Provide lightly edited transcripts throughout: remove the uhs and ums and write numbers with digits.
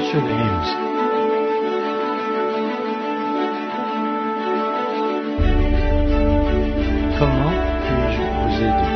sur les news. Comment puis-je vous aider?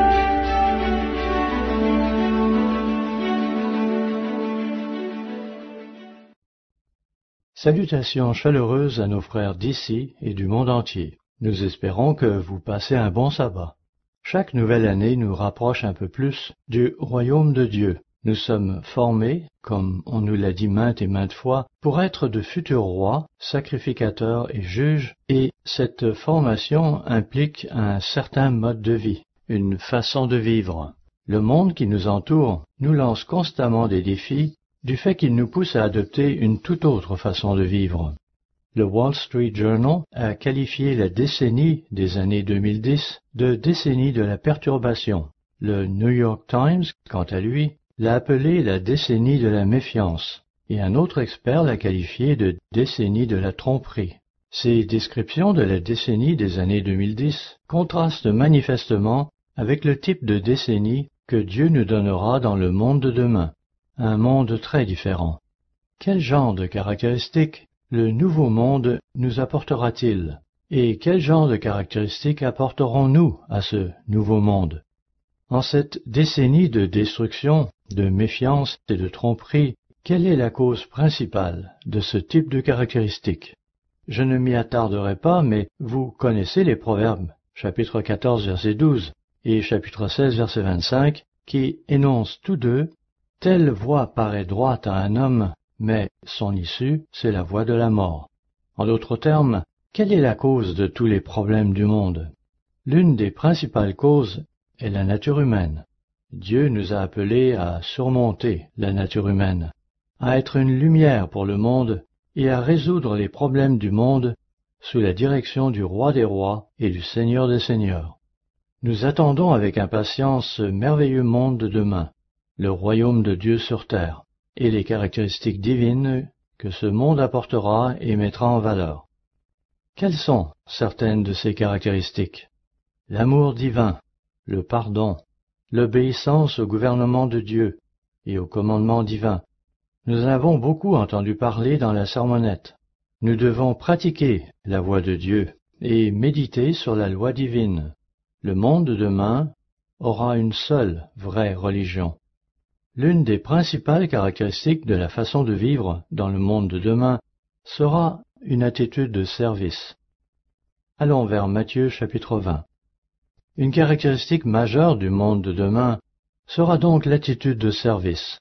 Salutations chaleureuses à nos frères d'ici et du monde entier. Nous espérons que vous passez un bon sabbat. Chaque nouvelle année nous rapproche un peu plus du royaume de Dieu. Nous sommes formés, comme on nous l'a dit maintes et maintes fois, pour être de futurs rois, sacrificateurs et juges, et cette formation implique un certain mode de vie, une façon de vivre. Le monde qui nous entoure nous lance constamment des défis, du fait qu'il nous pousse à adopter une toute autre façon de vivre. Le Wall Street Journal a qualifié la décennie des années 2010 de décennie de la perturbation. Le New York Times, quant à lui, l'a appelée la décennie de la méfiance, et un autre expert l'a qualifiée de décennie de la tromperie. Ces descriptions de la décennie des années 2010 contrastent manifestement avec le type de décennie que Dieu nous donnera dans le monde de demain, un monde très différent. Quel genre de caractéristiques le nouveau monde nous apportera-t-il? Et quel genre de caractéristiques apporterons-nous à ce nouveau monde? En cette décennie de destruction, de méfiance et de tromperie, quelle est la cause principale de ce type de caractéristiques? Je ne m'y attarderai pas, mais vous connaissez les Proverbes, chapitre 14, verset 12, et chapitre 16, verset 25, qui énoncent tous deux « Telle voie paraît droite à un homme, mais son issue, c'est la voie de la mort. » En d'autres termes, quelle est la cause de tous les problèmes du monde? L'une des principales causes est la nature humaine. Dieu nous a appelés à surmonter la nature humaine, à être une lumière pour le monde et à résoudre les problèmes du monde sous la direction du Roi des rois et du Seigneur des seigneurs. Nous attendons avec impatience ce merveilleux monde de demain, le royaume de Dieu sur terre, et les caractéristiques divines que ce monde apportera et mettra en valeur. Quelles sont certaines de ces caractéristiques? L'amour divin, le pardon, l'obéissance au gouvernement de Dieu et au commandement divin. Nous en avons beaucoup entendu parler dans la sermonnette. Nous devons pratiquer la voie de Dieu et méditer sur la loi divine. Le monde de demain aura une seule vraie religion. L'une des principales caractéristiques de la façon de vivre dans le monde de demain sera une attitude de service. Allons vers Matthieu chapitre 20. Une caractéristique majeure du monde de demain sera donc l'attitude de service.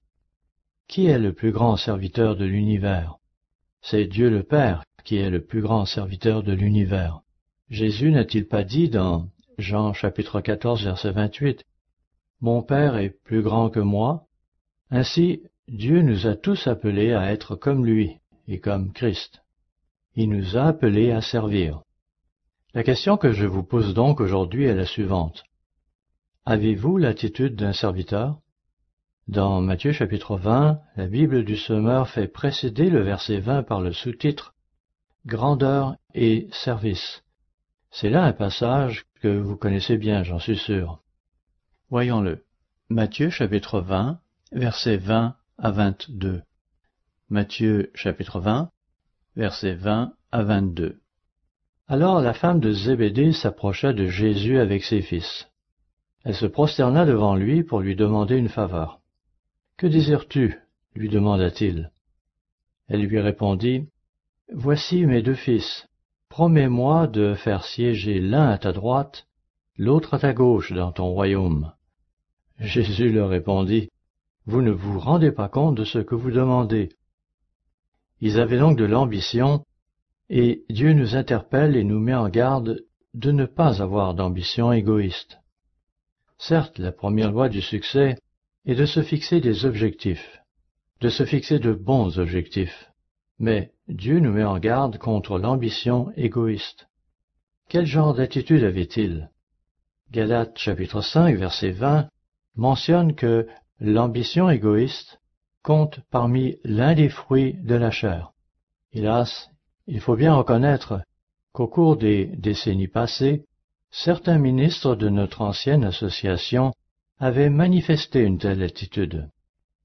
Qui est le plus grand serviteur de l'univers? C'est Dieu le Père qui est le plus grand serviteur de l'univers. Jésus n'a-t-il pas dit dans Jean chapitre 14 verset 28, « Mon Père est plus grand que moi » Ainsi, Dieu nous a tous appelés à être comme lui et comme Christ. Il nous a appelés à servir. La question que je vous pose donc aujourd'hui est la suivante. Avez-vous l'attitude d'un serviteur? Dans Matthieu chapitre 20, la Bible du Semeur fait précéder le verset 20 par le sous-titre « Grandeur et service ». C'est là un passage que vous connaissez bien, j'en suis sûr. Voyons-le. Matthieu chapitre 20, versets 20 à 22. Matthieu chapitre 20, versets 20 à 22. Alors la femme de Zébédée s'approcha de Jésus avec ses fils. Elle se prosterna devant lui pour lui demander une faveur. « Que désires-tu » lui demanda-t-il. Elle lui répondit, « Voici mes deux fils. Promets-moi de faire siéger l'un à ta droite, l'autre à ta gauche dans ton royaume. » Jésus leur répondit, « Vous ne vous rendez pas compte de ce que vous demandez. » Ils avaient donc de l'ambition, et Dieu nous interpelle et nous met en garde de ne pas avoir d'ambition égoïste. Certes, la première loi du succès est de se fixer des objectifs, de se fixer de bons objectifs, mais Dieu nous met en garde contre l'ambition égoïste. Quel genre d'attitude avait-il? Galates chapitre 5 verset 20 mentionne que l'ambition égoïste compte parmi l'un des fruits de la chair. Hélas, il faut bien reconnaître qu'au cours des décennies passées, certains ministres de notre ancienne association avaient manifesté une telle attitude.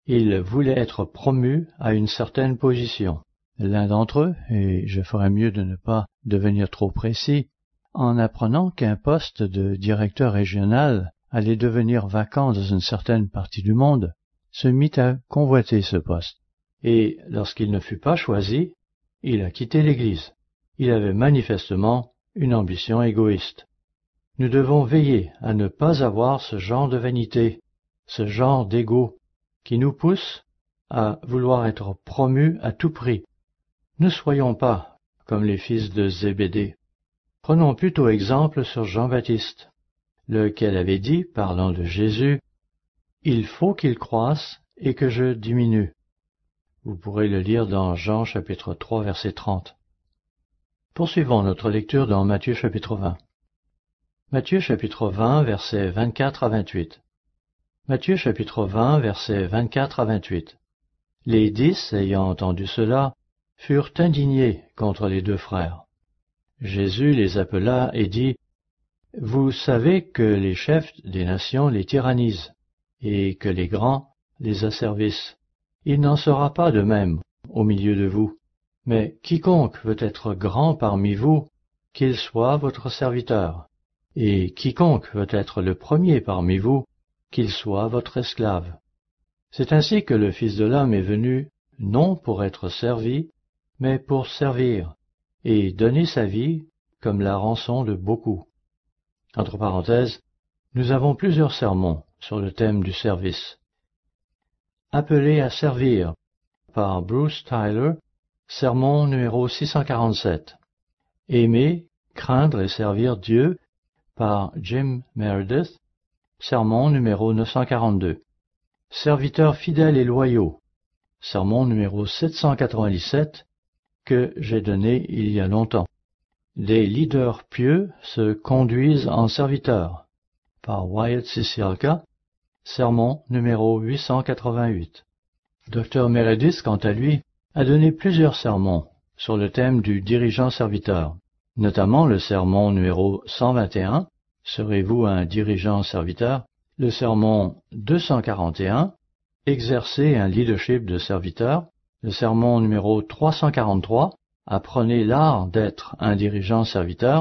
Ils voulaient être promus à une certaine position. L'un d'entre eux, et je ferais mieux de ne pas devenir trop précis, en apprenant qu'un poste de directeur régional allait devenir vacant dans une certaine partie du monde, se mit à convoiter ce poste. Et lorsqu'il ne fut pas choisi, il a quitté l'Église. Il avait manifestement une ambition égoïste. Nous devons veiller à ne pas avoir ce genre de vanité, ce genre d'ego, qui nous pousse à vouloir être promus à tout prix. Ne soyons pas comme les fils de Zébédée. Prenons plutôt exemple sur Jean-Baptiste, lequel avait dit, parlant de Jésus, « Il faut qu'il croisse et que je diminue ». Vous pourrez le lire dans Jean chapitre 3 verset 30. Poursuivons notre lecture dans Matthieu chapitre 20. Matthieu chapitre 20 versets 24 à 28. Matthieu chapitre 20 versets 24 à 28. Les 10, ayant entendu cela, furent indignés contre les deux frères. Jésus les appela et dit, « Vous savez que les chefs des nations les tyrannisent, et que les grands les asservissent. Il n'en sera pas de même au milieu de vous. Mais quiconque veut être grand parmi vous, qu'il soit votre serviteur. Et quiconque veut être le premier parmi vous, qu'il soit votre esclave. C'est ainsi que le Fils de l'homme est venu, non pour être servi, mais pour servir, et donner sa vie comme la rançon de beaucoup. » Entre parenthèses, nous avons plusieurs sermons sur le thème du service. Appelé à servir, par Bruce Tyler, sermon numéro 647. Aimer, craindre et servir Dieu, par Jim Meredith, sermon numéro 942. Serviteurs fidèles et loyaux, sermon numéro 797, que j'ai donné il y a longtemps. Des leaders pieux se conduisent en serviteurs, par Wyatt Sisialka, sermon numéro 888. Dr Meredith, quant à lui, a donné plusieurs sermons sur le thème du dirigeant-serviteur, notamment le sermon numéro 121, « Serez-vous un dirigeant-serviteur ?» le sermon 241, « Exercer un leadership de serviteur », le sermon numéro 343, « Apprenez l'art d'être un dirigeant-serviteur »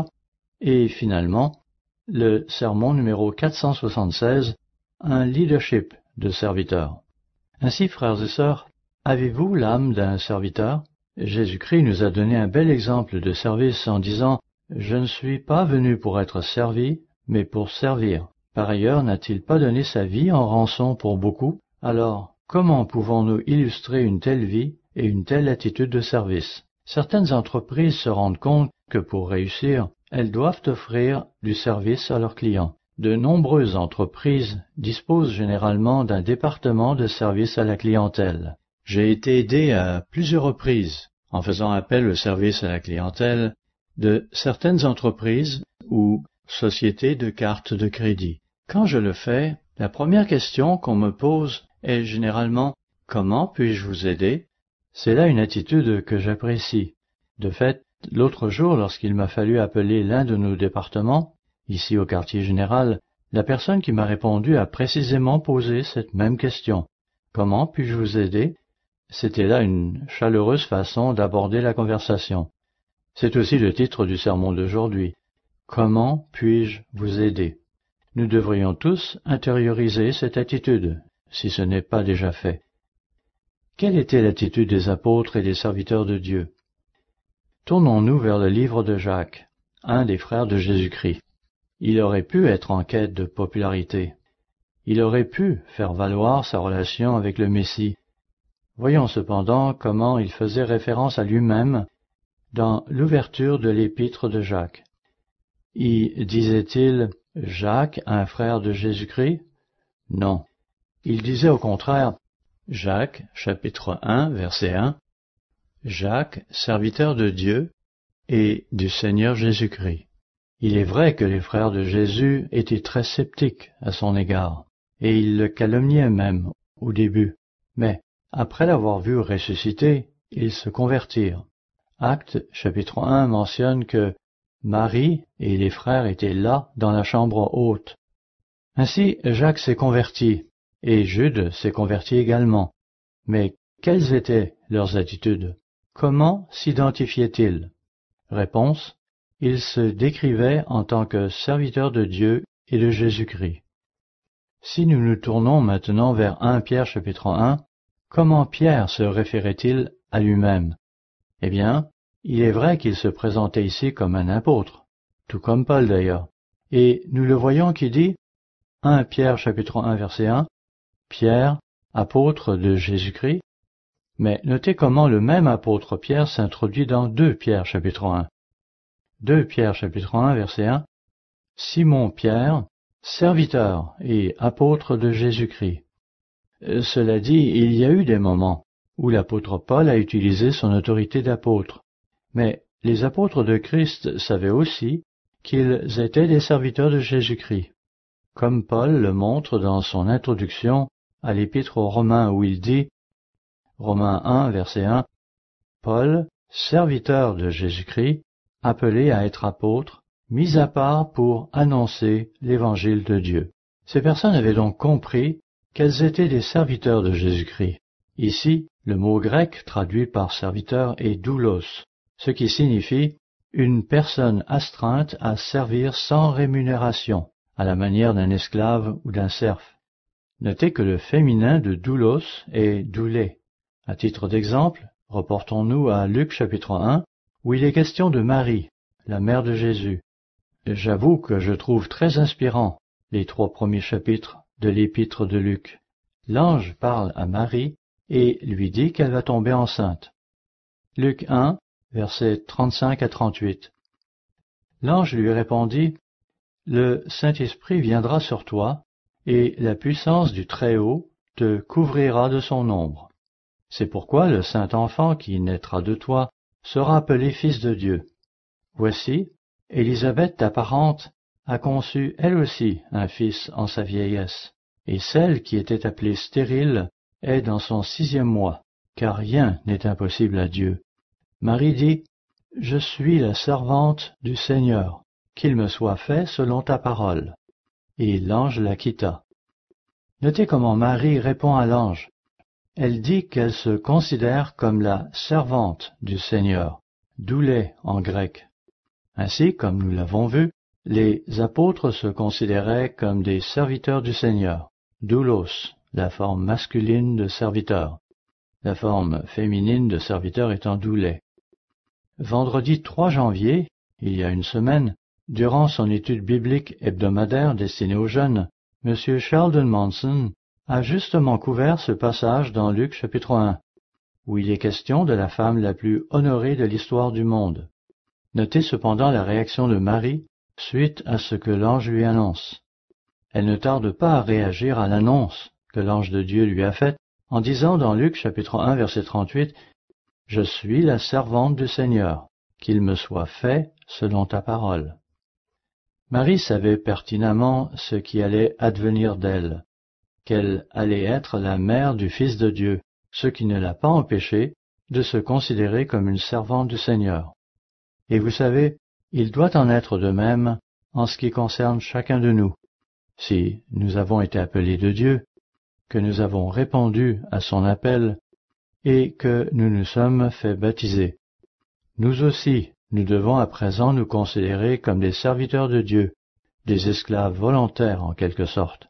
et finalement, le sermon numéro 476, « Un leadership de serviteur ». Ainsi, frères et sœurs, avez-vous l'âme d'un serviteur? Jésus-Christ nous a donné un bel exemple de service en disant « Je ne suis pas venu pour être servi, mais pour servir ». Par ailleurs, n'a-t-il pas donné sa vie en rançon pour beaucoup? Alors, comment pouvons-nous illustrer une telle vie et une telle attitude de service? Certaines entreprises se rendent compte que pour réussir, elles doivent offrir du service à leurs clients. De nombreuses entreprises disposent généralement d'un département de service à la clientèle. J'ai été aidé à plusieurs reprises, en faisant appel au service à la clientèle, de certaines entreprises ou sociétés de cartes de crédit. Quand je le fais, la première question qu'on me pose est généralement « Comment puis-je vous aider ?» C'est là une attitude que j'apprécie. De fait, l'autre jour, lorsqu'il m'a fallu appeler l'un de nos départements, ici au quartier général, la personne qui m'a répondu a précisément posé cette même question. « Comment puis-je vous aider ?» C'était là une chaleureuse façon d'aborder la conversation. C'est aussi le titre du sermon d'aujourd'hui. « Comment puis-je vous aider ?» Nous devrions tous intérioriser cette attitude, si ce n'est pas déjà fait. Quelle était l'attitude des apôtres et des serviteurs de Dieu? Tournons-nous vers le livre de Jacques, un des frères de Jésus-Christ. Il aurait pu être en quête de popularité. Il aurait pu faire valoir sa relation avec le Messie. Voyons cependant comment il faisait référence à lui-même dans l'ouverture de l'épître de Jacques. Y disait-il « Jacques, un frère de Jésus-Christ » Non. Il disait au contraire Jacques, chapitre 1, verset 1, « Jacques, serviteur de Dieu et du Seigneur Jésus-Christ ». Il est vrai que les frères de Jésus étaient très sceptiques à son égard, et ils le calomniaient même au début. Mais, après l'avoir vu ressusciter, ils se convertirent. Actes, chapitre 1, mentionne que Marie et les frères étaient là dans la chambre haute. Ainsi, Jacques s'est converti, et Jude s'est converti également. Mais quelles étaient leurs attitudes? Comment s'identifiaient-ils? Réponse: ils se décrivaient en tant que serviteurs de Dieu et de Jésus-Christ. Si nous nous tournons maintenant vers 1 Pierre chapitre 1, comment Pierre se référait-il à lui-même? Eh bien, il est vrai qu'il se présentait ici comme un apôtre, tout comme Paul d'ailleurs. Et nous le voyons qui dit, 1 Pierre chapitre 1 verset 1, Pierre, apôtre de Jésus-Christ. Mais notez comment le même apôtre Pierre s'introduit dans 2 Pierre chapitre 1. 2 Pierre chapitre 1 verset 1, Simon Pierre, serviteur et apôtre de Jésus-Christ. Cela dit, il y a eu des moments où l'apôtre Paul a utilisé son autorité d'apôtre. Mais les apôtres de Christ savaient aussi qu'ils étaient des serviteurs de Jésus-Christ, comme Paul le montre dans son introduction à l'épître aux Romains où il dit, Romains 1, verset 1, Paul, serviteur de Jésus-Christ, appelé à être apôtre, mis à part pour annoncer l'évangile de Dieu. Ces personnes avaient donc compris qu'elles étaient des serviteurs de Jésus-Christ. Ici, le mot grec traduit par serviteur est doulos, ce qui signifie une personne astreinte à servir sans rémunération, à la manière d'un esclave ou d'un serf. Notez que le féminin de doulos est doulé. À titre d'exemple, reportons-nous à Luc chapitre 1, où il est question de Marie, la mère de Jésus. J'avoue que je trouve très inspirant les 3 premiers chapitres de l'épître de Luc. L'ange parle à Marie et lui dit qu'elle va tomber enceinte. Luc 1, versets 35 à 38. L'ange lui répondit, « Le Saint-Esprit viendra sur toi, et la puissance du Très-Haut te couvrira de son ombre. C'est pourquoi le Saint-Enfant qui naîtra de toi sera appelé Fils de Dieu. Voici, Élisabeth, ta parente, a conçu elle aussi un fils en sa vieillesse, et celle qui était appelée stérile est dans son 6e mois, car rien n'est impossible à Dieu. Marie dit, « Je suis la servante du Seigneur, qu'il me soit fait selon ta parole. » Et l'ange la quitta. Notez comment Marie répond à l'ange. Elle dit qu'elle se considère comme la servante du Seigneur, doulé en grec. Ainsi, comme nous l'avons vu, les apôtres se considéraient comme des serviteurs du Seigneur, doulos, la forme masculine de serviteur, la forme féminine de serviteur étant doulet. Vendredi 3 janvier, il y a une semaine, durant son étude biblique hebdomadaire destinée aux jeunes, M. Sheldon Manson a justement couvert ce passage dans Luc chapitre 1, où il est question de la femme la plus honorée de l'histoire du monde. Notez cependant la réaction de Marie suite à ce que l'ange lui annonce. Elle ne tarde pas à réagir à l'annonce que l'ange de Dieu lui a faite en disant dans Luc chapitre 1 verset 38, « Je suis la servante du Seigneur, qu'il me soit fait selon ta parole. » Marie savait pertinemment ce qui allait advenir d'elle, qu'elle allait être la mère du Fils de Dieu, ce qui ne l'a pas empêchée de se considérer comme une servante du Seigneur. Et vous savez, il doit en être de même en ce qui concerne chacun de nous. Si nous avons été appelés de Dieu, que nous avons répondu à son appel et que nous nous sommes fait baptiser, nous aussi, nous devons à présent nous considérer comme des serviteurs de Dieu, des esclaves volontaires en quelque sorte.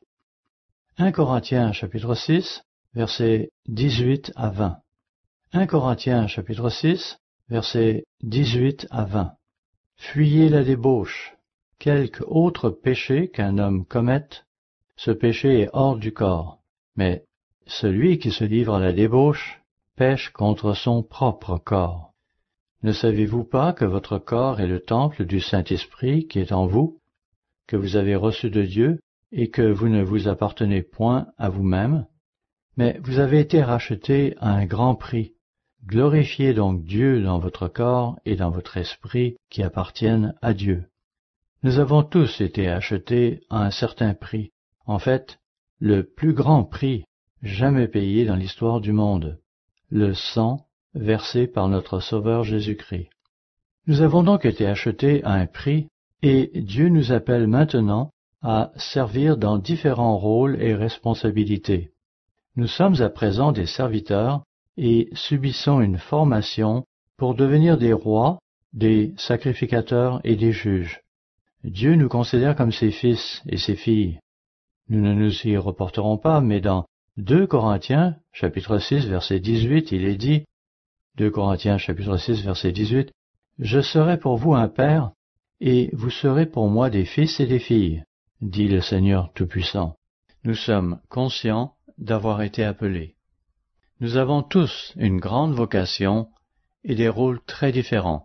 1 Corinthiens chapitre 6, versets 18 à 20. 1 Corinthiens chapitre 6, versets 18 à 20. Fuyez la débauche. Quelque autre péché qu'un homme commette, ce péché est hors du corps. Mais celui qui se livre à la débauche pêche contre son propre corps. Ne savez-vous pas que votre corps est le temple du Saint-Esprit qui est en vous, que vous avez reçu de Dieu, et que vous ne vous appartenez point à vous-même, mais vous avez été rachetés à un grand prix. Glorifiez donc Dieu dans votre corps et dans votre esprit qui appartiennent à Dieu. Nous avons tous été achetés à un certain prix, en fait, le plus grand prix jamais payé dans l'histoire du monde, le sang versé par notre Sauveur Jésus-Christ. Nous avons donc été achetés à un prix, et Dieu nous appelle maintenant à servir dans différents rôles et responsabilités. Nous sommes à présent des serviteurs et subissons une formation pour devenir des rois, des sacrificateurs et des juges. Dieu nous considère comme ses fils et ses filles. Nous ne nous y reporterons pas, mais dans 2 Corinthiens, chapitre 6, verset 18, il est dit, 2 Corinthiens, chapitre 6, verset 18, « Je serai pour vous un père, et vous serez pour moi des fils et des filles, dit le Seigneur Tout-Puissant. » Nous sommes conscients d'avoir été appelés. Nous avons tous une grande vocation et des rôles très différents.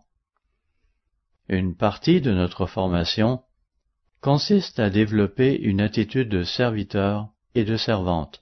Une partie de notre formation consiste à développer une attitude de serviteur et de servante.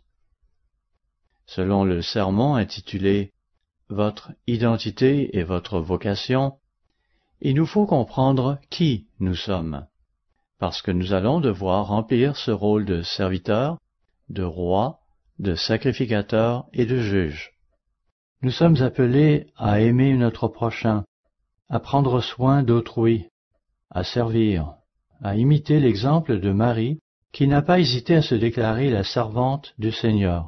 Selon le sermon intitulé « Votre identité et votre vocation », il nous faut comprendre qui nous sommes, parce que nous allons devoir remplir ce rôle de serviteur, de roi, de sacrificateur et de juge. Nous sommes appelés à aimer notre prochain, à prendre soin d'autrui, à servir, à imiter l'exemple de Marie, qui n'a pas hésité à se déclarer la servante du Seigneur.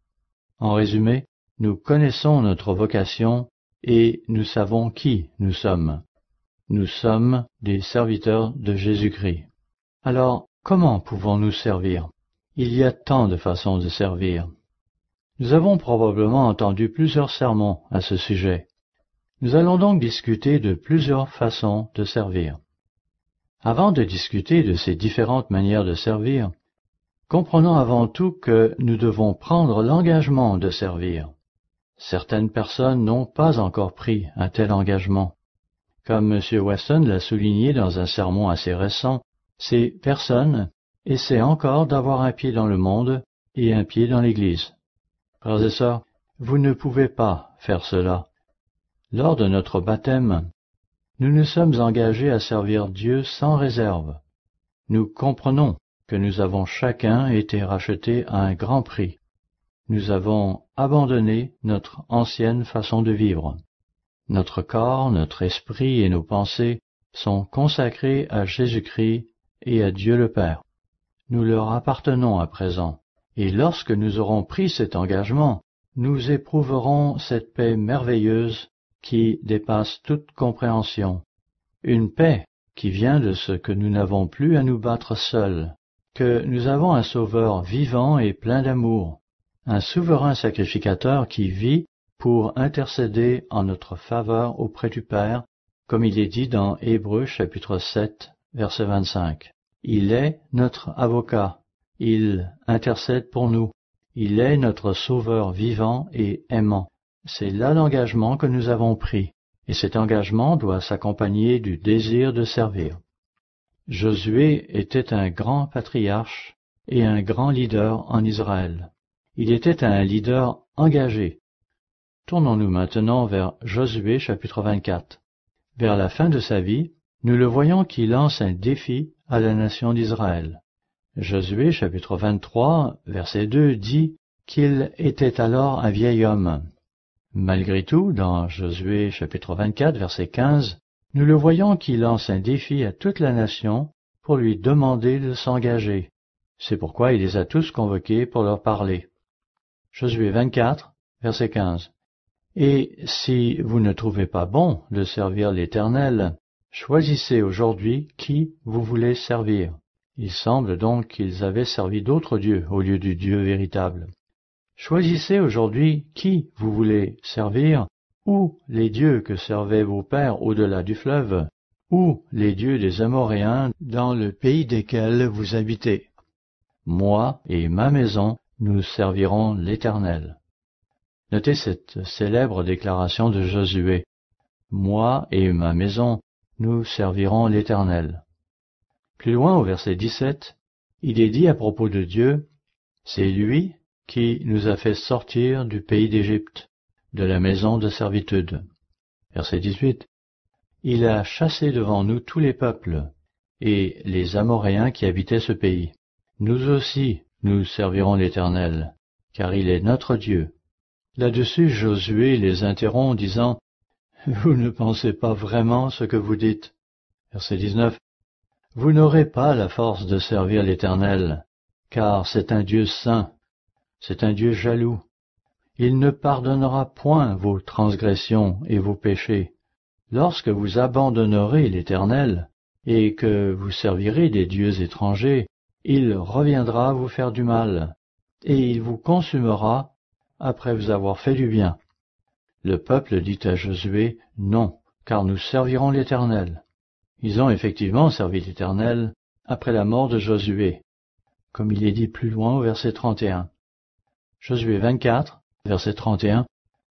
En résumé, nous connaissons notre vocation et nous savons qui nous sommes. Nous sommes des serviteurs de Jésus-Christ. Alors, comment pouvons-nous servir? Il y a tant de façons de servir. Nous avons probablement entendu plusieurs sermons à ce sujet. Nous allons donc discuter de plusieurs façons de servir. Avant de discuter de ces différentes manières de servir, comprenons avant tout que nous devons prendre l'engagement de servir. Certaines personnes n'ont pas encore pris un tel engagement. Comme M. Weston l'a souligné dans un sermon assez récent, ces personnes essaient encore d'avoir un pied dans le monde et un pied dans l'Église. Frères et sœurs, vous ne pouvez pas faire cela. Lors de notre baptême, nous nous sommes engagés à servir Dieu sans réserve. Nous comprenons que nous avons chacun été rachetés à un grand prix. Nous avons abandonné notre ancienne façon de vivre. Notre corps, notre esprit et nos pensées sont consacrés à Jésus-Christ et à Dieu le Père. Nous leur appartenons à présent, et lorsque nous aurons pris cet engagement, nous éprouverons cette paix merveilleuse qui dépasse toute compréhension. Une paix qui vient de ce que nous n'avons plus à nous battre seuls, que nous avons un Sauveur vivant et plein d'amour, un souverain sacrificateur qui vit pour intercéder en notre faveur auprès du Père, comme il est dit dans Hébreux chapitre 7, verset 25. Il est notre avocat, il intercède pour nous, il est notre Sauveur vivant et aimant. C'est là l'engagement que nous avons pris, et cet engagement doit s'accompagner du désir de servir. Josué était un grand patriarche et un grand leader en Israël. Il était un leader engagé. Tournons-nous maintenant vers Josué chapitre 24. Vers la fin de sa vie, nous le voyons qui lance un défi à la nation d'Israël. Josué chapitre 23, verset 2 dit qu'il était alors un vieil homme. Malgré tout, dans Josué chapitre 24, verset 15, nous le voyons qui lance un défi à toute la nation pour lui demander de s'engager. C'est pourquoi il les a tous convoqués pour leur parler. Josué 24, verset 15. Et si vous ne trouvez pas bon de servir l'Éternel, choisissez aujourd'hui qui vous voulez servir. Il semble donc qu'ils avaient servi d'autres dieux au lieu du Dieu véritable. Choisissez aujourd'hui qui vous voulez servir, ou les dieux que servaient vos pères au-delà du fleuve, ou les dieux des Amoréens dans le pays desquels vous habitez. Moi et ma maison, nous servirons l'Éternel. Notez cette célèbre déclaration de Josué. Moi et ma maison, nous servirons l'Éternel. Plus loin au verset 17, il est dit à propos de Dieu, c'est lui qui nous a fait sortir du pays d'Égypte, de la maison de servitude. Verset 18. Il a chassé devant nous tous les peuples et les Amoréens qui habitaient ce pays. Nous aussi, nous servirons l'Éternel, car il est notre Dieu. Là-dessus, Josué les interrompt, disant, « Vous ne pensez pas vraiment ce que vous dites. » Verset 19. Vous n'aurez pas la force de servir l'Éternel, car c'est un Dieu saint, c'est un Dieu jaloux. Il ne pardonnera point vos transgressions et vos péchés. Lorsque vous abandonnerez l'Éternel, et que vous servirez des dieux étrangers, il reviendra vous faire du mal, et il vous consumera après vous avoir fait du bien. Le peuple dit à Josué, non, car nous servirons l'Éternel. Ils ont effectivement servi l'Éternel après la mort de Josué, comme il est dit plus loin au verset 31. Josué 24, verset 31.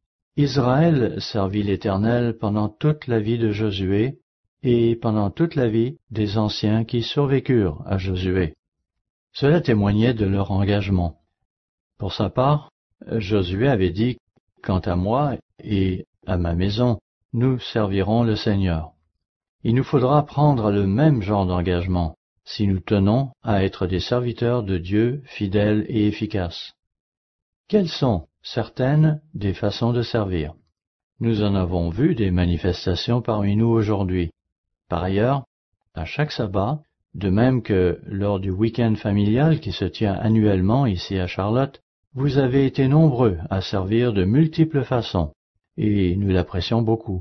Israël servit l'Éternel pendant toute la vie de Josué et pendant toute la vie des anciens qui survécurent à Josué. Cela témoignait de leur engagement. Pour sa part, Josué avait dit, « Quant à moi et à ma maison, nous servirons le Seigneur. » Il nous faudra prendre le même genre d'engagement si nous tenons à être des serviteurs de Dieu fidèles et efficaces. Quelles sont certaines des façons de servir? Nous en avons vu des manifestations parmi nous aujourd'hui. Par ailleurs, à chaque sabbat, de même que lors du week-end familial qui se tient annuellement ici à Charlotte, vous avez été nombreux à servir de multiples façons, et nous l'apprécions beaucoup.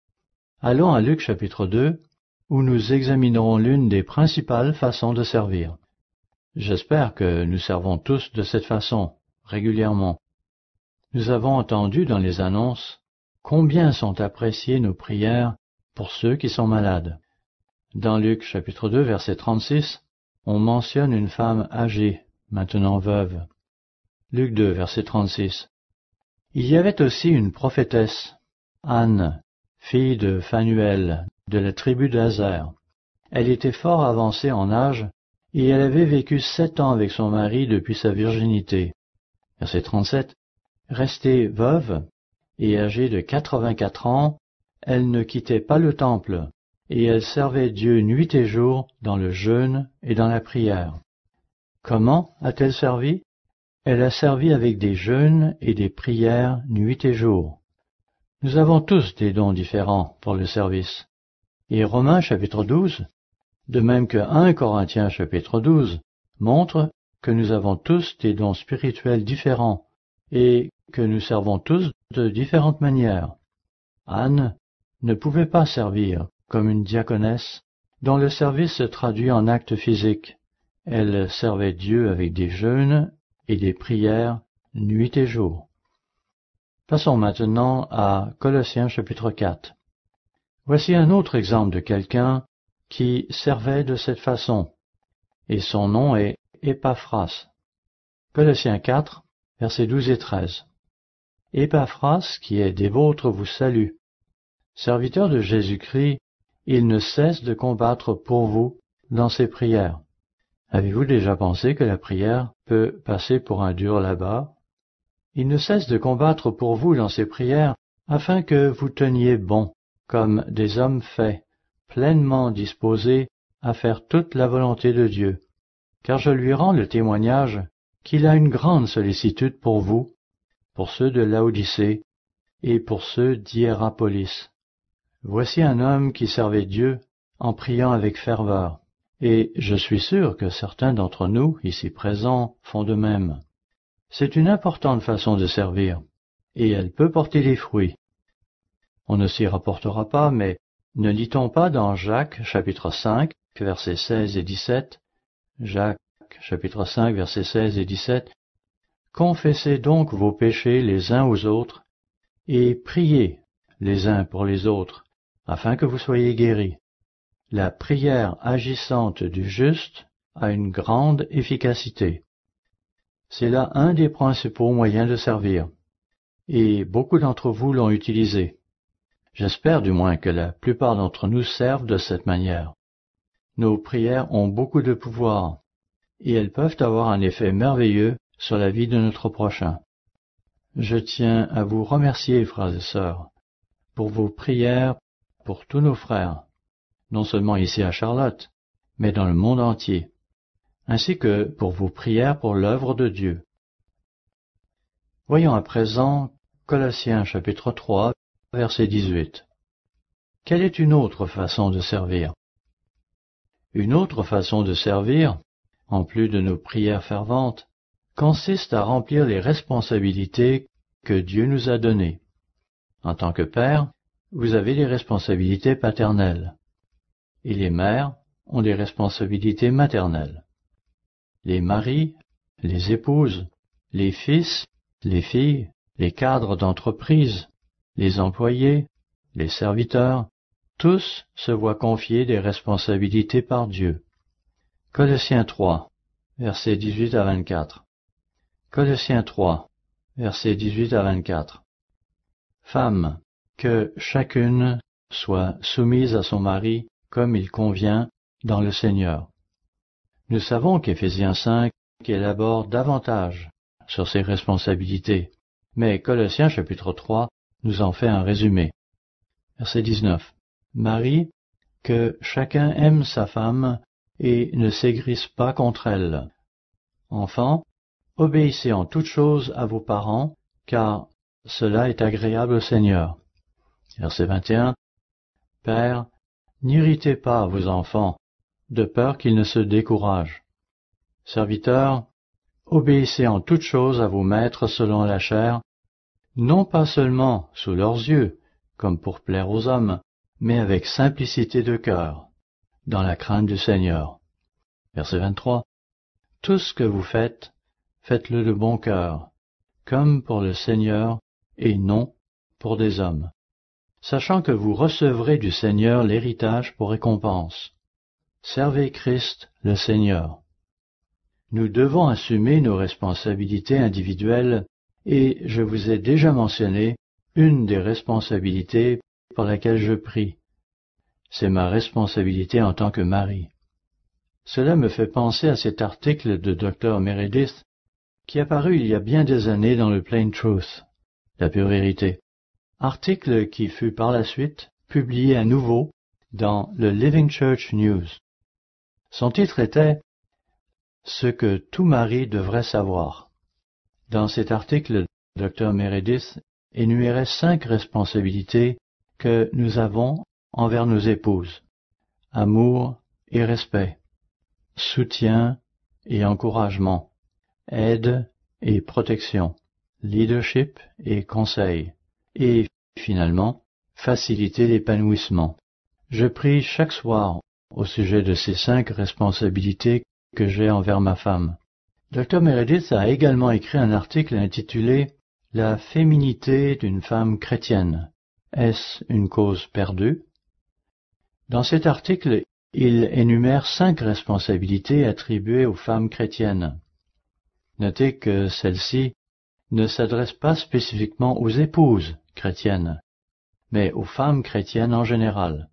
Allons à Luc chapitre 2, où nous examinerons l'une des principales façons de servir. J'espère que nous servons tous de cette façon, régulièrement. Nous avons entendu dans les annonces combien sont appréciées nos prières pour ceux qui sont malades. Dans Luc chapitre 2, verset 36, on mentionne une femme âgée, maintenant veuve. Luc 2, verset 36. Il y avait aussi une prophétesse, Anne, fille de Phanuel, de la tribu d'Aser. Elle était fort avancée en âge, et elle avait vécu 7 ans avec son mari depuis sa virginité. Verset 37. Restée veuve et âgée de 84 ans, elle ne quittait pas le temple, et elle servait Dieu nuit et jour dans le jeûne et dans la prière. Comment a-t-elle servi? Elle a servi avec des jeûnes et des prières nuit et jour. Nous avons tous des dons différents pour le service. Et Romains chapitre 12, de même que 1 Corinthiens chapitre 12, montre que nous avons tous des dons spirituels différents et que nous servons tous de différentes manières. Anne ne pouvait pas servir comme une diaconesse dont le service se traduit en actes physiques. Elle servait Dieu avec des jeûnes et des prières nuit et jour. Passons maintenant à Colossiens chapitre 4. Voici un autre exemple de quelqu'un qui servait de cette façon, et son nom est Épaphras. Colossiens 4, versets 12 et 13. Épaphras, qui est des vôtres, vous salue. Serviteur de Jésus-Christ, il ne cesse de combattre pour vous dans ses prières. Avez-vous déjà pensé que la prière peut passer pour un dur là-bas? Il ne cesse de combattre pour vous dans ses prières afin que vous teniez bon, comme des hommes faits, pleinement disposés à faire toute la volonté de Dieu. Car je lui rends le témoignage qu'il a une grande sollicitude pour vous, pour ceux de Laodicée et pour ceux d'Hiérapolis. Voici un homme qui servait Dieu en priant avec ferveur, et je suis sûr que certains d'entre nous, ici présents, font de même. C'est une importante façon de servir, et elle peut porter des fruits. On ne s'y rapportera pas, mais ne lit-on pas dans Jacques chapitre 5, versets 16 et 17, Jacques chapitre 5, versets 16 et 17, « Confessez donc vos péchés les uns aux autres, et priez les uns pour les autres, afin que vous soyez guéris. La prière agissante du juste a une grande efficacité. » C'est là un des principaux moyens de servir, et beaucoup d'entre vous l'ont utilisé. J'espère du moins que la plupart d'entre nous servent de cette manière. Nos prières ont beaucoup de pouvoir, et elles peuvent avoir un effet merveilleux sur la vie de notre prochain. Je tiens à vous remercier, frères et sœurs, pour vos prières pour tous nos frères, non seulement ici à Charlotte, mais dans le monde entier, ainsi que pour vos prières pour l'œuvre de Dieu. Voyons à présent Colossiens chapitre 3, verset 18. Quelle est une autre façon de servir? Une autre façon de servir, en plus de nos prières ferventes, consiste à remplir les responsabilités que Dieu nous a données. En tant que père, vous avez des responsabilités paternelles, et les mères ont des responsabilités maternelles. Les maris, les épouses, les fils, les filles, les cadres d'entreprise, les employés, les serviteurs, tous se voient confier des responsabilités par Dieu. Colossiens 3, versets 18 à 24. Colossiens 3, versets 18 à 24. Femmes, que chacune soit soumise à son mari comme il convient dans le Seigneur. Nous savons qu'Éphésiens 5 élabore davantage sur ses responsabilités, mais Colossiens chapitre 3 nous en fait un résumé. Verset 19. Marie, que chacun aime sa femme et ne s'aigrisse pas contre elle. Enfants, obéissez en toutes choses à vos parents, car cela est agréable au Seigneur. Verset 21. Pères, n'irritez pas vos enfants, de peur qu'ils ne se découragent. Serviteurs, obéissez en toutes choses à vos maîtres selon la chair, non pas seulement sous leurs yeux, comme pour plaire aux hommes, mais avec simplicité de cœur, dans la crainte du Seigneur. Verset 23. Tout ce que vous faites, faites-le de bon cœur, comme pour le Seigneur et non pour des hommes, sachant que vous recevrez du Seigneur l'héritage pour récompense. Servez Christ le Seigneur. Nous devons assumer nos responsabilités individuelles et je vous ai déjà mentionné une des responsabilités pour laquelle je prie. C'est ma responsabilité en tant que mari. Cela me fait penser à cet article de Dr. Meredith qui est apparu il y a bien des années dans le Plain Truth, la pure vérité. Article qui fut par la suite publié à nouveau dans le Living Church News. Son titre était « Ce que tout mari devrait savoir ». Dans cet article, Dr. Meredith énumérait 5 responsabilités que nous avons envers nos épouses. Amour et respect, soutien et encouragement, aide et protection, leadership et conseil, et finalement, faciliter l'épanouissement. Je prie chaque soir au sujet de ces 5 responsabilités que j'ai envers ma femme. Dr. Meredith a également écrit un article intitulé « La féminité d'une femme chrétienne. Est-ce une cause perdue ?» Dans cet article, il énumère 5 responsabilités attribuées aux femmes chrétiennes. Notez que celles-ci ne s'adressent pas spécifiquement aux épouses chrétiennes, mais aux femmes chrétiennes en général.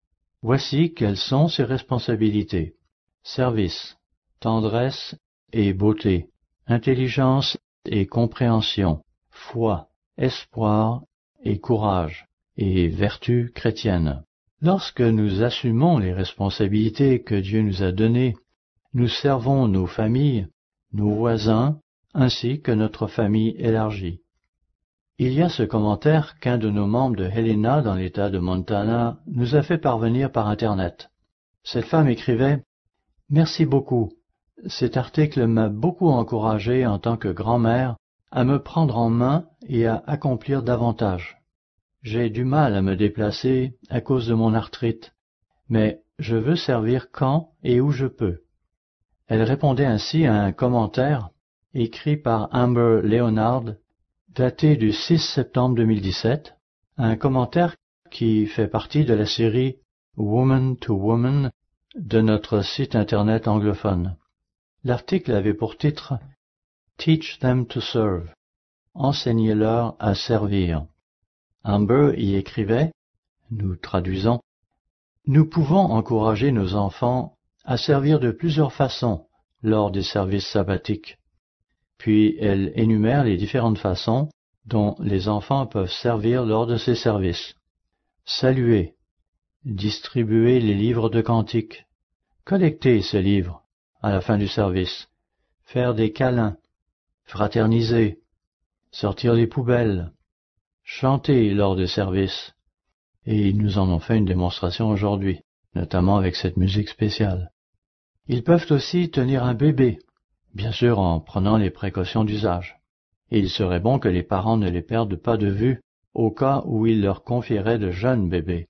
Voici quelles sont ces responsabilités. Service, tendresse et beauté, intelligence et compréhension, foi, espoir et courage, et vertu chrétienne. Lorsque nous assumons les responsabilités que Dieu nous a données, nous servons nos familles, nos voisins, ainsi que notre famille élargie. Il y a ce commentaire qu'un de nos membres de Helena dans l'État de Montana nous a fait parvenir par Internet. Cette femme écrivait « Merci beaucoup. Cet article m'a beaucoup encouragé en tant que grand-mère à me prendre en main et à accomplir davantage. J'ai du mal à me déplacer à cause de mon arthrite, mais je veux servir quand et où je peux. » Elle répondait ainsi à un commentaire écrit par Amber Leonard, daté du 6 septembre 2017, un commentaire qui fait partie de la série Woman to Woman de notre site internet anglophone. L'article avait pour titre « Teach them to serve » Enseignez-leur à servir. Amber y écrivait, nous traduisons, « Nous pouvons encourager nos enfants à servir de plusieurs façons lors des services sabbatiques. » Puis elle énumère les différentes façons dont les enfants peuvent servir lors de ces services. Saluer, distribuer les livres de cantiques, collecter ces livres à la fin du service, faire des câlins, fraterniser, sortir les poubelles, chanter lors des services, et ils nous en ont fait une démonstration aujourd'hui. notamment avec cette musique spéciale. Ils peuvent aussi tenir un bébé, bien sûr en prenant les précautions d'usage. Et il serait bon que les parents ne les perdent pas de vue au cas où ils leur confieraient de jeunes bébés.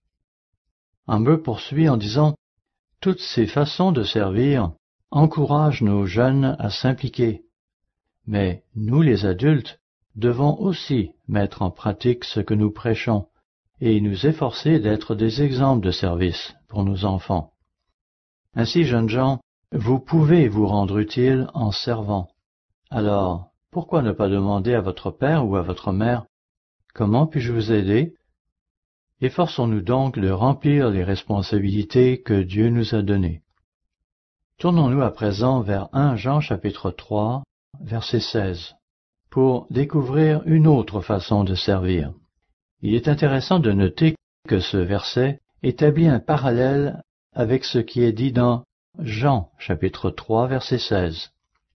Amber poursuit en disant « Toutes ces façons de servir encouragent nos jeunes à s'impliquer. Mais nous, les adultes, devons aussi mettre en pratique ce que nous prêchons et nous efforcer d'être des exemples de service pour nos enfants. Ainsi, jeunes gens, vous pouvez vous rendre utile en servant. Alors, pourquoi ne pas demander à votre père ou à votre mère « Comment puis-je vous aider ?» Efforçons-nous donc de remplir les responsabilités que Dieu nous a données. Tournons-nous à présent vers 1 Jean chapitre 3, verset 16, pour découvrir une autre façon de servir. Il est intéressant de noter que ce verset établit un parallèle avec ce qui est dit dans Jean chapitre 3, verset 16.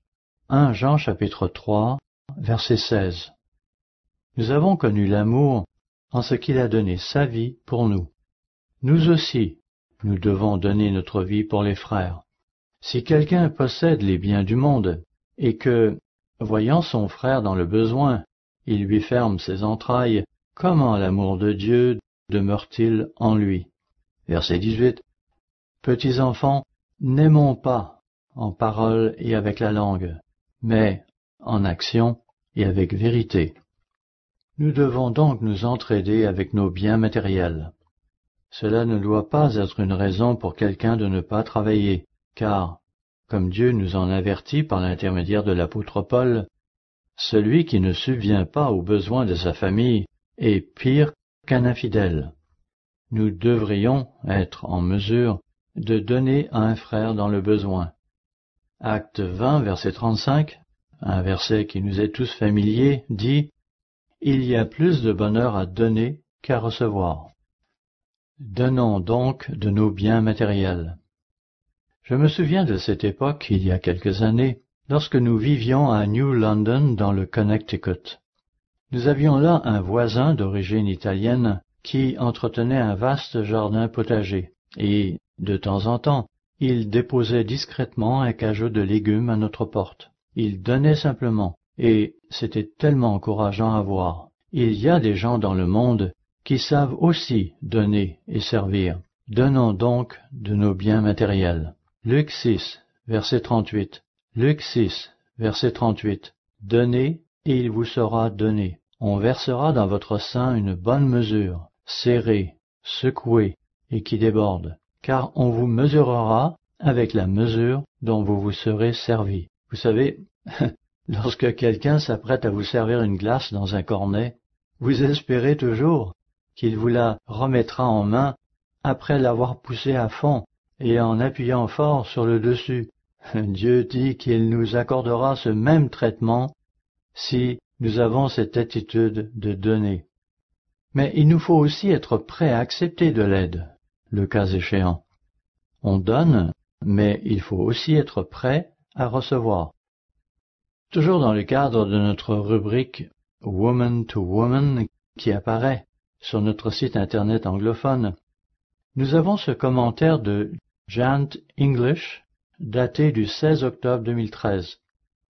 1 Jean chapitre 3, verset 16. Nous avons connu l'amour en ce qu'il a donné sa vie pour nous. Nous aussi, nous devons donner notre vie pour les frères. Si quelqu'un possède les biens du monde, et que, voyant son frère dans le besoin, il lui ferme ses entrailles, comment l'amour de Dieu demeure-t-il en lui? Verset 18. Petits enfants, n'aimons pas en parole et avec la langue, mais en action et avec vérité. Nous devons donc nous entraider avec nos biens matériels. Cela ne doit pas être une raison pour quelqu'un de ne pas travailler, car, comme Dieu nous en avertit par l'intermédiaire de l'apôtre Paul, celui qui ne subvient pas aux besoins de sa famille est pire qu'un infidèle. Nous devrions être en mesure de donner à un frère dans le besoin. Acte 20, verset 35, un verset qui nous est tous familier, dit « Il y a plus de bonheur à donner qu'à recevoir. » Donnons donc de nos biens matériels. Je me souviens de cette époque, il y a quelques années, lorsque nous vivions à New London dans le Connecticut. Nous avions là un voisin d'origine italienne qui entretenait un vaste jardin potager, et, de temps en temps, il déposait discrètement un cajot de légumes à notre porte. Il donnait simplement, et c'était tellement encourageant à voir. Il y a des gens dans le monde qui savent aussi donner et servir. Donnons donc de nos biens matériels. Luc 6, verset 38. Luc 6, verset 38. Donnez, et il vous sera donné. On versera dans votre sein une bonne mesure, serrée, secouée, et qui déborde, car on vous mesurera avec la mesure dont vous vous serez servi. Vous savez, lorsque quelqu'un s'apprête à vous servir une glace dans un cornet, vous espérez toujours qu'il vous la remettra en main après l'avoir poussée à fond et en appuyant fort sur le dessus. Dieu dit qu'il nous accordera ce même traitement si nous avons cette attitude de donner. Mais il nous faut aussi être prêts à accepter de l'aide, le cas échéant. On donne, mais il faut aussi être prêt à recevoir. Toujours dans le cadre de notre rubrique Woman to Woman qui apparaît sur notre site internet anglophone, nous avons ce commentaire de Jant English daté du 16 octobre 2013.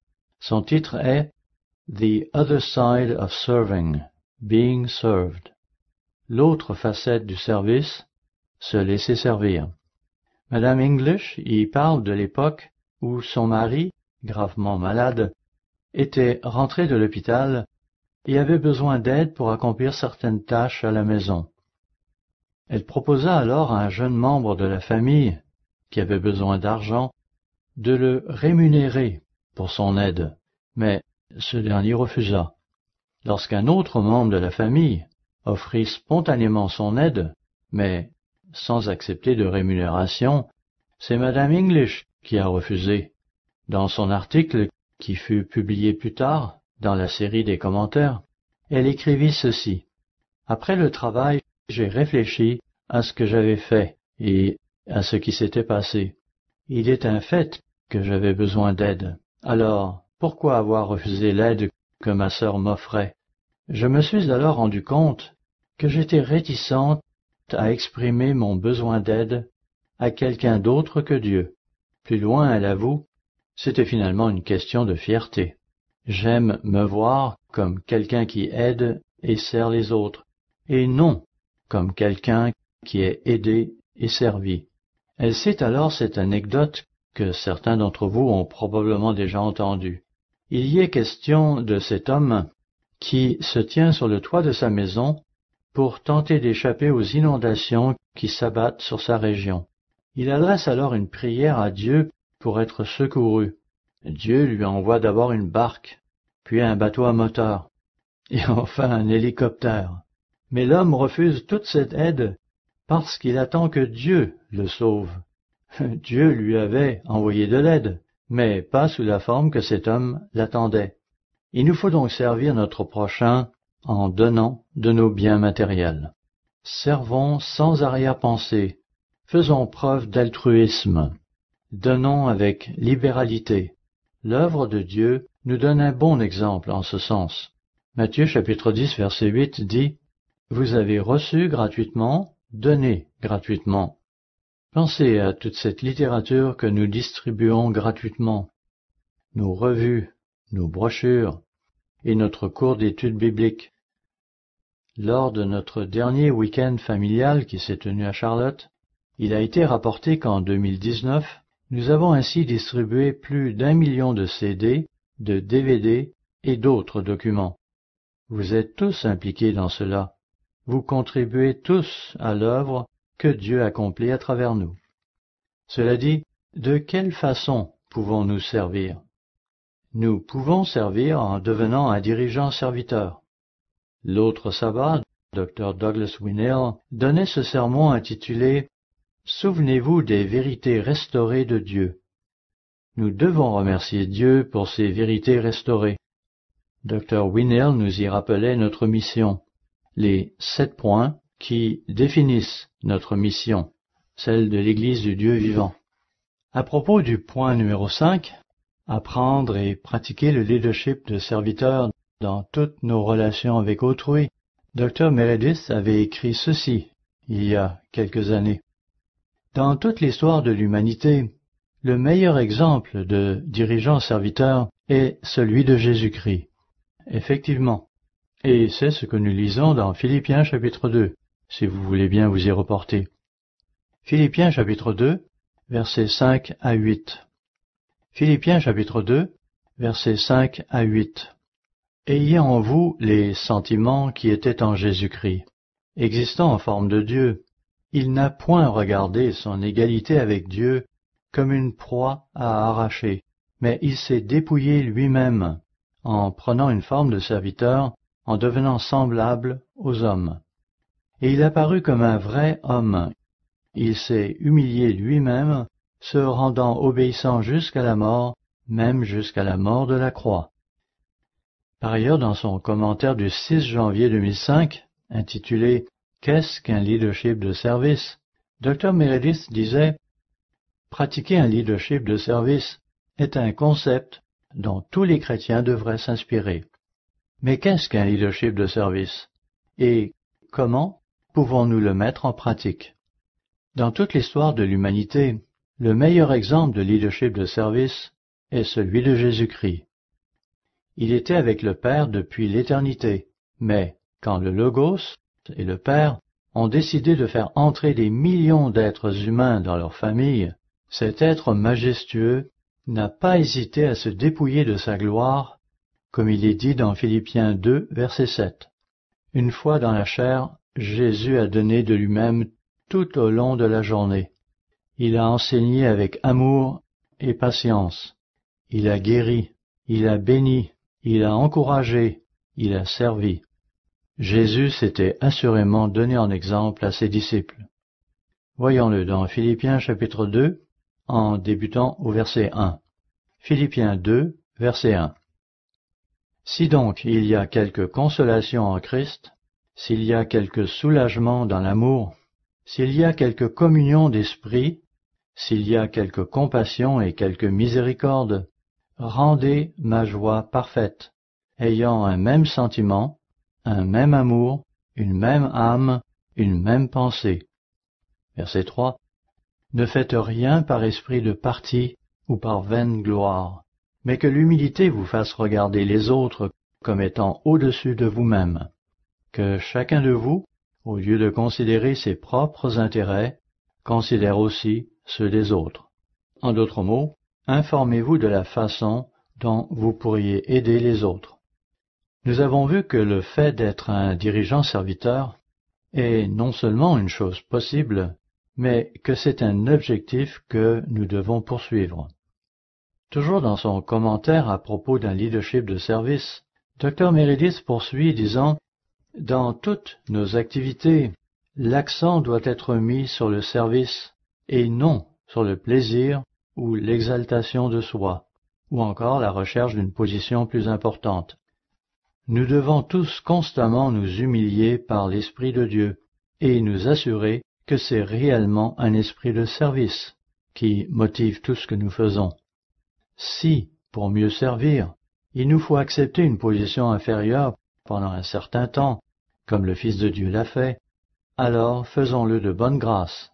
Son titre est The Other Side of Serving, Being Served. L'autre facette du service, se laisser servir. Madame English y parle de l'époque où son mari, gravement malade, était rentré de l'hôpital et avait besoin d'aide pour accomplir certaines tâches à la maison. Elle proposa alors à un jeune membre de la famille, qui avait besoin d'argent, de le rémunérer pour son aide, mais ce dernier refusa. Lorsqu'un autre membre de la famille offrit spontanément son aide, mais sans accepter de rémunération, c'est Madame English qui a refusé. Dans son article, qui fut publié plus tard, dans la série des commentaires, elle écrivit ceci. Après le travail, j'ai réfléchi à ce que j'avais fait et à ce qui s'était passé. Il est un fait que j'avais besoin d'aide. Alors, pourquoi avoir refusé l'aide que ma sœur m'offrait? Je me suis alors rendu compte que j'étais réticente à exprimer mon besoin d'aide à quelqu'un d'autre que Dieu. Plus loin, elle avoue, c'était finalement une question de fierté. J'aime me voir comme quelqu'un qui aide et sert les autres, et non comme quelqu'un qui est aidé et servi. Elle cite alors cette anecdote que certains d'entre vous ont probablement déjà entendue. Il y est question de cet homme qui se tient sur le toit de sa maison pour tenter d'échapper aux inondations qui s'abattent sur sa région. Il adresse alors une prière à Dieu pour être secouru. Dieu lui envoie d'abord une barque, puis un bateau à moteur, et enfin un hélicoptère. Mais l'homme refuse toute cette aide parce qu'il attend que Dieu le sauve. Dieu lui avait envoyé de l'aide, mais pas sous la forme que cet homme l'attendait. Il nous faut donc servir notre prochain en donnant de nos biens matériels. Servons sans arrière-pensée, faisons preuve d'altruisme, donnons avec libéralité. L'œuvre de Dieu nous donne un bon exemple en ce sens. Matthieu chapitre 10 verset 8 dit « Vous avez reçu gratuitement, donnez gratuitement ». Pensez à toute cette littérature que nous distribuons gratuitement, nos revues, nos brochures et notre cours d'études bibliques. Lors de notre dernier week-end familial qui s'est tenu à Charlotte, il a été rapporté qu'en 2019, nous avons ainsi distribué plus d'1 million de CD, de DVD et d'autres documents. Vous êtes tous impliqués dans cela. Vous contribuez tous à l'œuvre que Dieu accomplit à travers nous. Cela dit, de quelle façon pouvons-nous servir? Nous pouvons servir en devenant un dirigeant serviteur. L'autre sabbat, Dr. Douglas Winnail donnait ce sermon intitulé « Souvenez-vous des vérités restaurées de Dieu ». Nous devons remercier Dieu pour ces vérités restaurées. Dr. Winnail nous y rappelait notre mission, les 7 points qui définissent notre mission, celle de l'Église du Dieu vivant. À propos du point numéro 5, apprendre et pratiquer le leadership de serviteur dans toutes nos relations avec autrui, Dr. Meredith avait écrit ceci il y a quelques années. Dans toute l'histoire de l'humanité, le meilleur exemple de dirigeant serviteur est celui de Jésus-Christ. Effectivement. Et c'est ce que nous lisons dans Philippiens chapitre 2, si vous voulez bien vous y reporter. Philippiens chapitre 2, versets 5 à 8. Philippiens chapitre 2, versets 5 à 8. Ayez en vous les sentiments qui étaient en Jésus-Christ. Existant en forme de Dieu, il n'a point regardé son égalité avec Dieu comme une proie à arracher, mais il s'est dépouillé lui-même en prenant une forme de serviteur, en devenant semblable aux hommes. Et il apparut comme un vrai homme. Il s'est humilié lui-même, se rendant obéissant jusqu'à la mort, même jusqu'à la mort de la croix. Par ailleurs, dans son commentaire du 6 janvier 2005, intitulé « Qu'est-ce qu'un leadership de service ?», Dr. Meredith disait « Pratiquer un leadership de service est un concept dont tous les chrétiens devraient s'inspirer. Mais qu'est-ce qu'un leadership de service? Et comment pouvons-nous le mettre en pratique? Dans toute l'histoire de l'humanité, le meilleur exemple de leadership de service est celui de Jésus-Christ. Il était avec le Père depuis l'éternité, mais quand le Logos et le Père ont décidé de faire entrer des millions d'êtres humains dans leur famille, cet être majestueux n'a pas hésité à se dépouiller de sa gloire, comme il est dit dans Philippiens 2, verset 7. Une fois dans la chair, Jésus a donné de lui-même tout au long de la journée. Il a enseigné avec amour et patience. Il a guéri, il a béni, il a encouragé, il a servi. Jésus s'était assurément donné en exemple à ses disciples. Voyons-le dans Philippiens chapitre 2, en débutant au verset 1. Philippiens 2, verset 1. Si donc il y a quelque consolation en Christ, s'il y a quelque soulagement dans l'amour, s'il y a quelque communion d'esprit, s'il y a quelque compassion et quelque miséricorde, rendez ma joie parfaite, ayant un même sentiment, un même amour, une même âme, une même pensée. Verset 3. Ne faites rien par esprit de parti ou par vaine gloire, mais que l'humilité vous fasse regarder les autres comme étant au-dessus de vous-même. Que chacun de vous, au lieu de considérer ses propres intérêts, considère aussi ceux des autres. En d'autres mots, informez-vous de la façon dont vous pourriez aider les autres. Nous avons vu que le fait d'être un dirigeant serviteur est non seulement une chose possible, mais que c'est un objectif que nous devons poursuivre. Toujours dans son commentaire à propos d'un leadership de service, Dr. Meredith poursuit disant « Dans toutes nos activités, l'accent doit être mis sur le service et non sur le plaisir ou l'exaltation de soi, ou encore la recherche d'une position plus importante. Nous devons tous constamment nous humilier par l'Esprit de Dieu et nous assurer que c'est réellement un esprit de service qui motive tout ce que nous faisons. Si, pour mieux servir, il nous faut accepter une position inférieure pendant un certain temps, comme le Fils de Dieu l'a fait, alors faisons-le de bonne grâce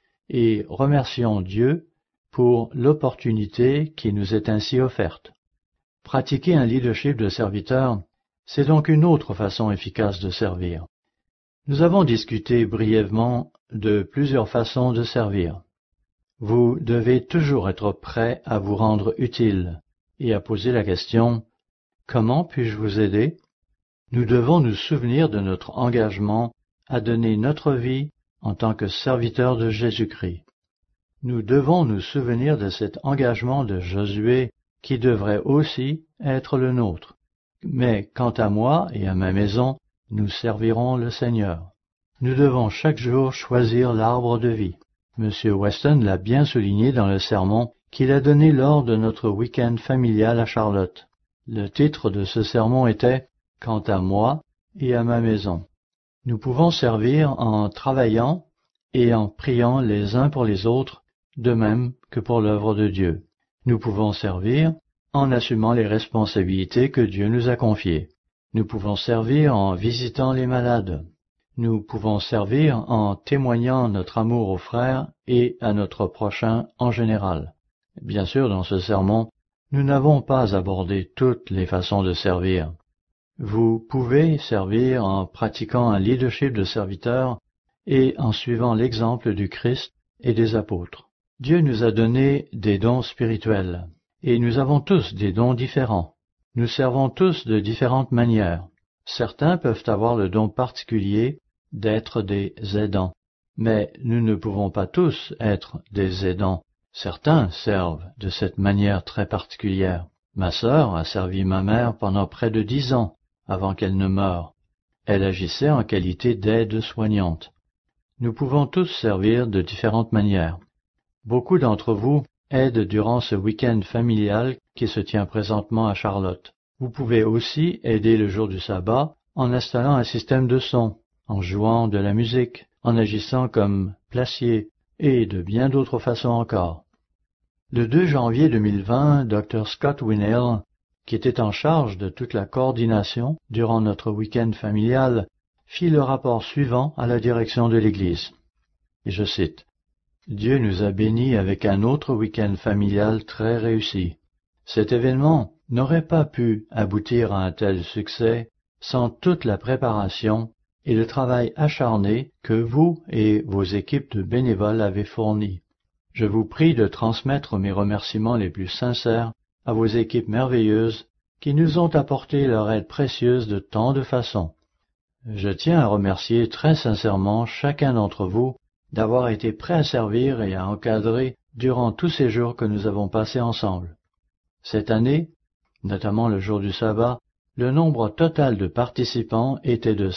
et remercions Dieu pour l'opportunité qui nous est ainsi offerte. Pratiquer un leadership de serviteur, c'est donc une autre façon efficace de servir. Nous avons discuté brièvement de plusieurs façons de servir. Vous devez toujours être prêt à vous rendre utile et à poser la question « Comment puis-je vous aider ?» Nous devons nous souvenir de notre engagement à donner notre vie en tant que serviteurs de Jésus-Christ. Nous devons nous souvenir de cet engagement de Josué qui devrait aussi être le nôtre. Mais quant à moi et à ma maison, nous servirons le Seigneur. Nous devons chaque jour choisir l'arbre de vie. M. Weston l'a bien souligné dans le sermon qu'il a donné lors de notre week-end familial à Charlotte. Le titre de ce sermon était « Quant à moi et à ma maison ». Nous pouvons servir en travaillant et en priant les uns pour les autres, de même que pour l'œuvre de Dieu. Nous pouvons servir en assumant les responsabilités que Dieu nous a confiées. Nous pouvons servir en visitant les malades. Nous pouvons servir en témoignant notre amour aux frères et à notre prochain en général. Bien sûr, dans ce sermon, nous n'avons pas abordé toutes les façons de servir. Vous pouvez servir en pratiquant un leadership de serviteur et en suivant l'exemple du Christ et des apôtres. Dieu nous a donné des dons spirituels, et nous avons tous des dons différents. Nous servons tous de différentes manières. Certains peuvent avoir le don particulier d'être des aidants, mais nous ne pouvons pas tous être des aidants. Certains servent de cette manière très particulière. Ma sœur a servi ma mère pendant près de 10 ans, avant qu'elle ne meure. Elle agissait en qualité d'aide-soignante. Nous pouvons tous servir de différentes manières. Beaucoup d'entre vous aident durant ce week-end familial qui se tient présentement à Charlotte. Vous pouvez aussi aider le jour du sabbat en installant un système de son, en jouant de la musique, en agissant comme placier et de bien d'autres façons encore. Le 2 janvier 2020, Dr. Scott Winnell, qui était en charge de toute la coordination durant notre week-end familial, fit le rapport suivant à la direction de l'Église. Et je cite, « Dieu nous a bénis avec un autre week-end familial très réussi. Cet événement n'aurait pas pu aboutir à un tel succès sans toute la préparation et le travail acharné que vous et vos équipes de bénévoles avez fourni. Je vous prie de transmettre mes remerciements les plus sincères à vos équipes merveilleuses qui nous ont apporté leur aide précieuse de tant de façons. Je tiens à remercier très sincèrement chacun d'entre vous d'avoir été prêt à servir et à encadrer durant tous ces jours que nous avons passés ensemble. Cette année, notamment le jour du sabbat, le nombre total de participants était de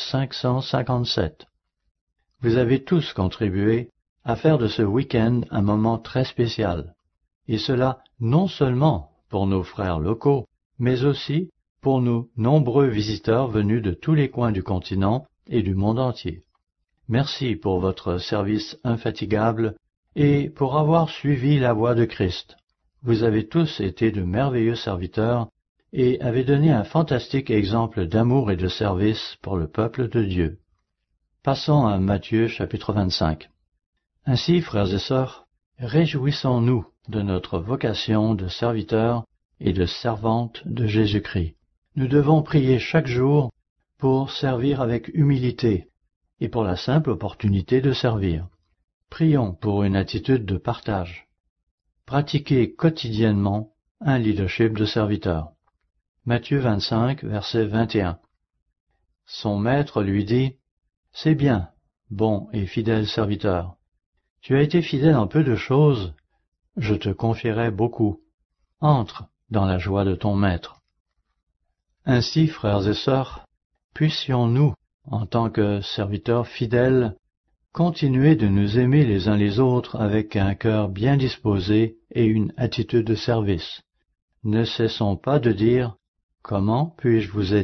557. Vous avez tous contribué à faire de ce week-end un moment très spécial, et cela non seulement pour nos frères locaux, mais aussi pour nos nombreux visiteurs venus de tous les coins du continent et du monde entier. Merci pour votre service infatigable et pour avoir suivi la voie de Christ. Vous avez tous été de merveilleux serviteurs et avez donné un fantastique exemple d'amour et de service pour le peuple de Dieu. Passons à Matthieu chapitre 25. Ainsi, frères et sœurs, Réjouissons-nous de notre vocation de serviteur et de servante de Jésus-Christ. Nous devons prier chaque jour pour servir avec humilité et pour la simple opportunité de servir. Prions pour une attitude de partage. Pratiquez quotidiennement un leadership de serviteur. Matthieu 25, verset 21. Son maître lui dit, « C'est bien, bon et fidèle serviteur. Tu as été fidèle en peu de choses, je te confierai beaucoup. Entre dans la joie de ton maître. » Ainsi, frères et sœurs, puissions-nous, en tant que serviteurs fidèles, continuer de nous aimer les uns les autres avec un cœur bien disposé et une attitude de service. Ne cessons pas de dire « Comment puis-je vous aider ?»